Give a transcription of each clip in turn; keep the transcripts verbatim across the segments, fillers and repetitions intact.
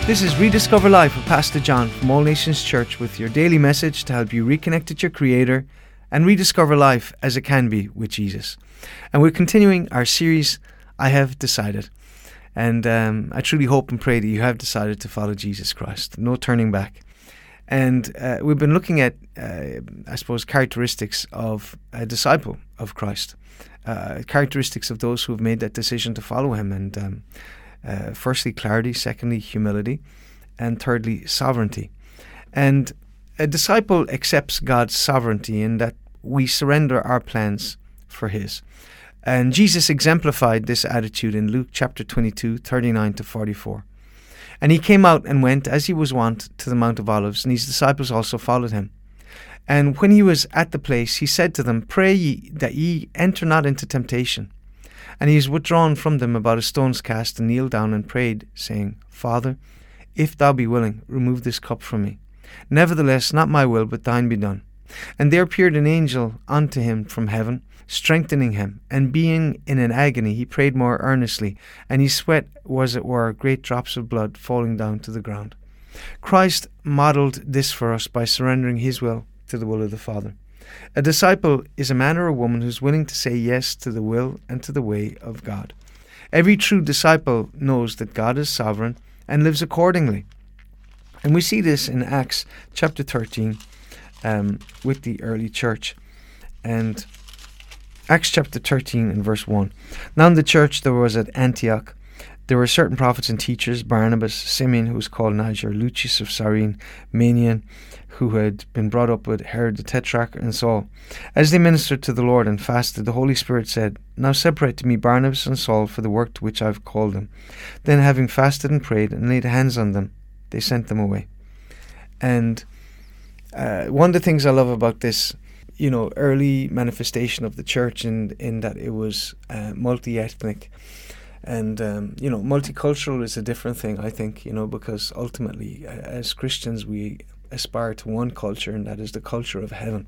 This is Rediscover Life with Pastor John from All Nations Church with your daily message to help you reconnect with your Creator and rediscover life as it can be with Jesus. And we're continuing our series, I Have Decided. And um, I truly hope and pray that you have decided to follow Jesus Christ. No turning back. And uh, we've been looking at, uh, I suppose, characteristics of a disciple of Christ. Uh, characteristics of those who have made that decision to follow Him. And um, uh, firstly, clarity. Secondly, humility. And thirdly, sovereignty. And a disciple accepts God's sovereignty in that we surrender our plans for His. And Jesus exemplified this attitude in Luke chapter twenty-two, thirty-nine to forty-four. And He came out and went, as He was wont, to the Mount of Olives, and His disciples also followed Him. And when He was at the place, He said to them, Pray ye that ye enter not into temptation. And He was withdrawn from them about a stone's cast, and kneeled down and prayed, saying, Father, if Thou be willing, remove this cup from me. Nevertheless, not my will, but Thine be done. And there appeared an angel unto him from heaven, strengthening him. And being in an agony, he prayed more earnestly, and his sweat was, it were, great drops of blood falling down to the ground. Christ modelled this for us by surrendering His will to the will of the Father. A disciple is a man or a woman who's willing to say yes to the will and to the way of God. Every true disciple knows that God is sovereign and lives accordingly. And we see this in Acts chapter thirteen um, with the early church. And Acts chapter thirteen and verse one. Now in the church there was at Antioch, there were certain prophets and teachers, Barnabas, Simeon, who was called Niger, Lucius of Cyrene, Manaen, who had been brought up with Herod the Tetrarch, and Saul. As they ministered to the Lord and fasted, the Holy Spirit said, Now separate to me Barnabas and Saul for the work to which I have called them. Then having fasted and prayed and laid hands on them, they sent them away. And uh, one of the things I love about this, you know, early manifestation of the church in, in that it was uh, multi-ethnic. And, um, you know, multicultural is a different thing, I think, you know, because ultimately, uh, as Christians, we aspire to one culture, and that is the culture of heaven.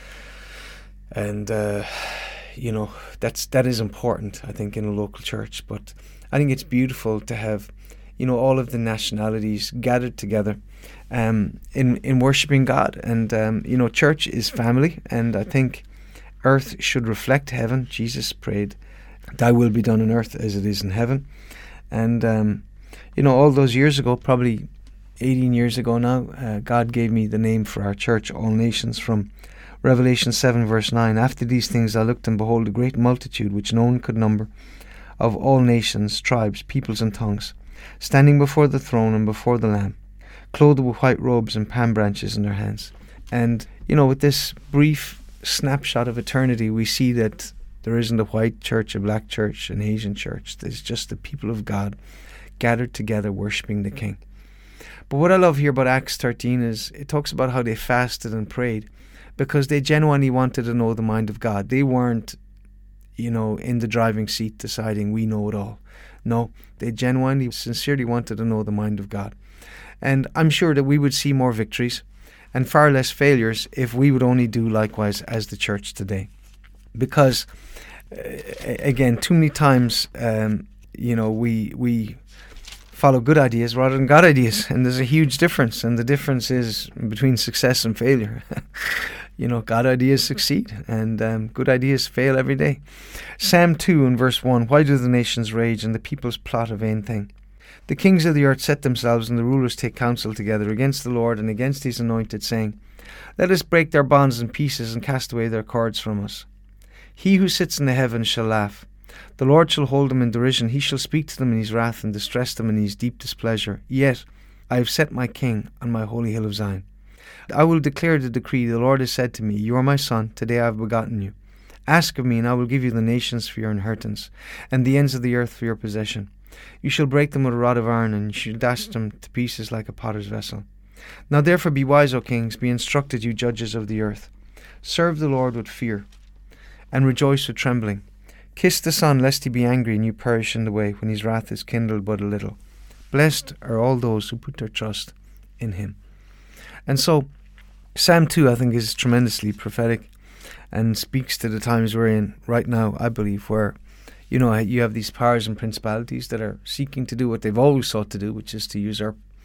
And, uh, you know, that's that is important, I think, in a local church. But I think it's beautiful to have, you know, all of the nationalities gathered together um, in, in worshipping God. And, um, you know, church is family, and I think earth should reflect heaven. Jesus prayed, Thy will be done on earth as it is in heaven. And, um, you know, all those years ago, probably eighteen years ago now, uh, God gave me the name for our church, All Nations, from Revelation seven verse nine. After these things I looked, and behold, a great multitude, which no one could number, of all nations, tribes, peoples, and tongues, standing before the throne and before the Lamb, clothed with white robes and palm branches in their hands. And, you know, with this brief snapshot of eternity, we see that there isn't a white church, a black church, an Asian church. There's just the people of God gathered together worshipping the King. But what I love here about Acts thirteen is it talks about how they fasted and prayed because they genuinely wanted to know the mind of God. They weren't, you know, in the driving seat deciding we know it all. No, they genuinely, sincerely wanted to know the mind of God. And I'm sure that we would see more victories and far less failures if we would only do likewise as the church today. Because, uh, again, too many times, um, you know, we we follow good ideas rather than God ideas, and there's a huge difference, and the difference is between success and failure. You know, God ideas succeed, and um, good ideas fail every day. Psalm two and verse one, Why do the nations rage, and the peoples plot a vain thing? The kings of the earth set themselves, and the rulers take counsel together against the Lord and against His anointed, saying, Let us break their bonds in pieces, and cast away their cords from us. He who sits in the heavens shall laugh. The Lord shall hold them in derision. He shall speak to them in His wrath, and distress them in His deep displeasure. Yet I have set my King on my holy hill of Zion. I will declare the decree. The Lord has said to me, You are my son. Today I have begotten you. Ask of me, and I will give you the nations for your inheritance, and the ends of the earth for your possession. You shall break them with a rod of iron, and you shall dash them to pieces like a potter's vessel. Now therefore be wise, O kings. Be instructed, you judges of the earth. Serve the Lord with fear, and rejoice with trembling. Kiss the Son, lest He be angry, and you perish in the way, when His wrath is kindled but a little. Blessed are all those who put their trust in Him. And so, Psalm two, I think, is tremendously prophetic and speaks to the times we're in right now, I believe, where, you know, you have these powers and principalities that are seeking to do what they've always sought to do, which is to usurp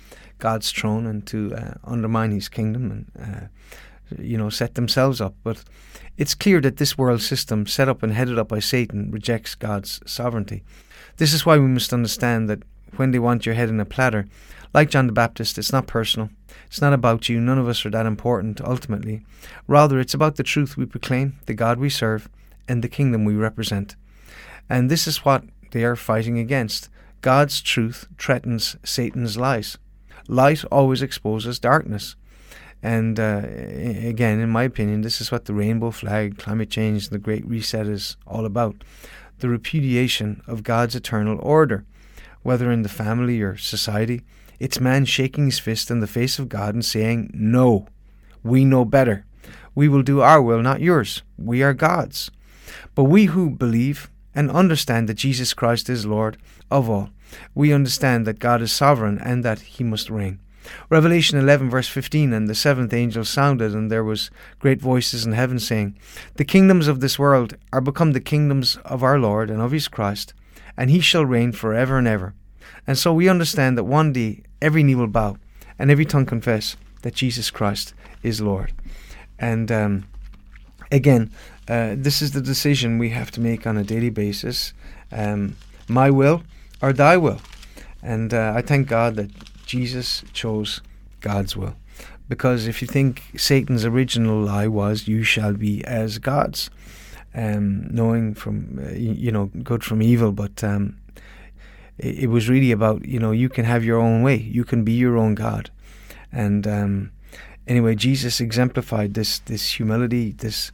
God's throne and to uh, undermine his kingdom and, uh, you know, set themselves up. But it's clear that this world system, set up and headed up by Satan, rejects God's sovereignty. This is why we must understand that when they want your head in a platter, like John the Baptist, it's not personal. It's not about you. None of us are that important ultimately. Rather, it's about the truth we proclaim, the God we serve, and the kingdom we represent. And this is what they are fighting against. God's truth threatens Satan's lies. Light always exposes darkness. And uh, again, in my opinion, this is what the rainbow flag, climate change, and the Great Reset is all about. The repudiation of God's eternal order. Whether in the family or society, it's man shaking his fist in the face of God and saying, no, we know better. We will do our will, not yours. We are God's. But we who believe and understand that Jesus Christ is Lord of all, we understand that God is sovereign and that he must reign. Revelation eleven verse fifteen, and the seventh angel sounded, and there was great voices in heaven saying, the kingdoms of this world are become the kingdoms of our Lord and of his Christ, and he shall reign forever and ever. And so we understand that one day every knee will bow and every tongue confess that Jesus Christ is Lord. And um, again, uh, this is the decision we have to make on a daily basis. Um, my will or thy will. And uh, I thank God that Jesus chose God's will. Because if you think Satan's original lie was, you shall be as gods, um, knowing from, uh, you know, good from evil, but um, it, it was really about, you know, you can have your own way. You can be your own God. And um, anyway, Jesus exemplified this, this humility, this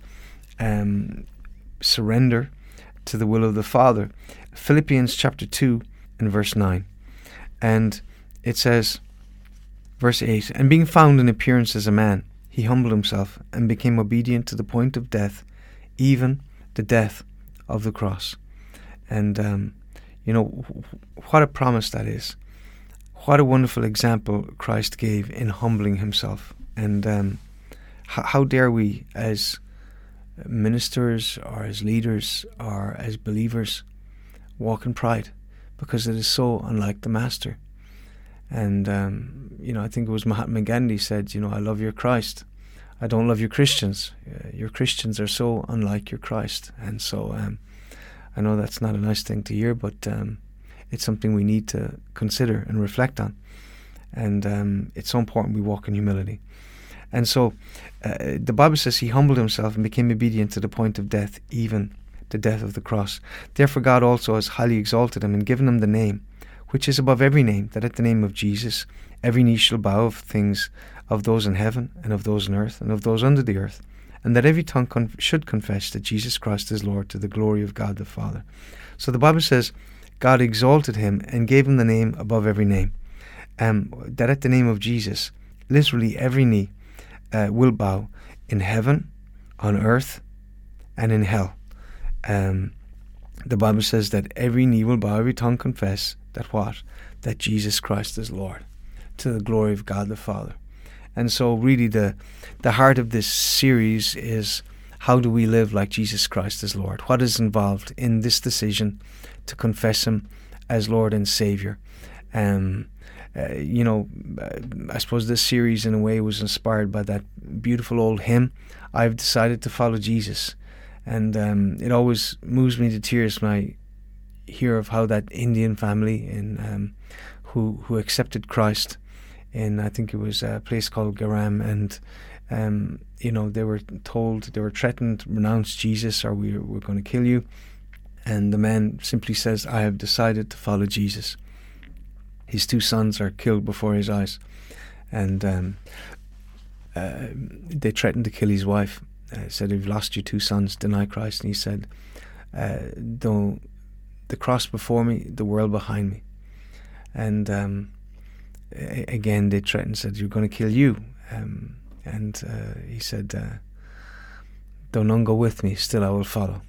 um, surrender to the will of the Father. Philippians chapter two and verse nine. And it says, verse eight, and being found in appearance as a man, he humbled himself and became obedient to the point of death, even the death of the cross. And, um, you know, what a promise that is. What a wonderful example Christ gave in humbling himself. And um, how, how dare we as ministers or as leaders or as believers walk in pride, because it is so unlike the Master. And, um, you know, I think it was Mahatma Gandhi said, you know, I love your Christ. I don't love your Christians. Uh, your Christians are so unlike your Christ. And so um, I know that's not a nice thing to hear, but um, it's something we need to consider and reflect on. And um, it's so important we walk in humility. And so uh, the Bible says he humbled himself and became obedient to the point of death, even the death of the cross. Therefore God also has highly exalted him and given him the name which is above every name, that at the name of Jesus every knee shall bow, of things of those in heaven and of those on earth and of those under the earth, and that every tongue conf- should confess that Jesus Christ is Lord, to the glory of God the Father. So the Bible says God exalted him and gave him the name above every name, um, that at the name of Jesus literally every knee uh, will bow in heaven, on earth, and in hell. Um, the Bible says that every knee will bow, every tongue confess that what? That Jesus Christ is Lord, to the glory of God the Father. And so really the the heart of this series is, how do we live like Jesus Christ is Lord? What is involved in this decision to confess him as Lord and Savior? Um, uh, you know, I suppose this series in a way was inspired by that beautiful old hymn, I've decided to follow Jesus. And um, it always moves me to tears when I hear of how that Indian family in um, who who accepted Christ in, I think it was a place called Garam, and um, you know, they were told, they were threatened, renounce Jesus or we, we're going to kill you. And the man simply says, I have decided to follow Jesus. His two sons are killed before his eyes, and um, uh, they threatened to kill his wife. Uh, said, you've lost your two sons, deny Christ. And he said, uh, don't the cross before me, the world behind me. And um, a- again they threatened, said, you're going to kill you. Um, and uh, he said, uh, though none go with me, still I will follow.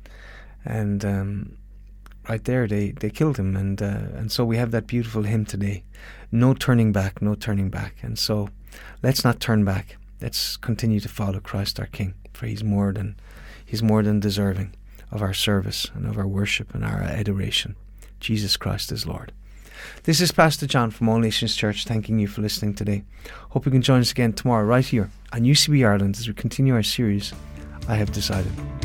And um, right there they, they killed him. And uh, and so we have that beautiful hymn today, no turning back, no turning back. And so let's not turn back. Let's continue to follow Christ our King, for he's more than he's more than deserving of our service and of our worship and our adoration. Jesus Christ is Lord. This is Pastor John from All Nations Church, thanking you for listening today. Hope you can join us again tomorrow right here on U C B Ireland as we continue our series, I Have Decided.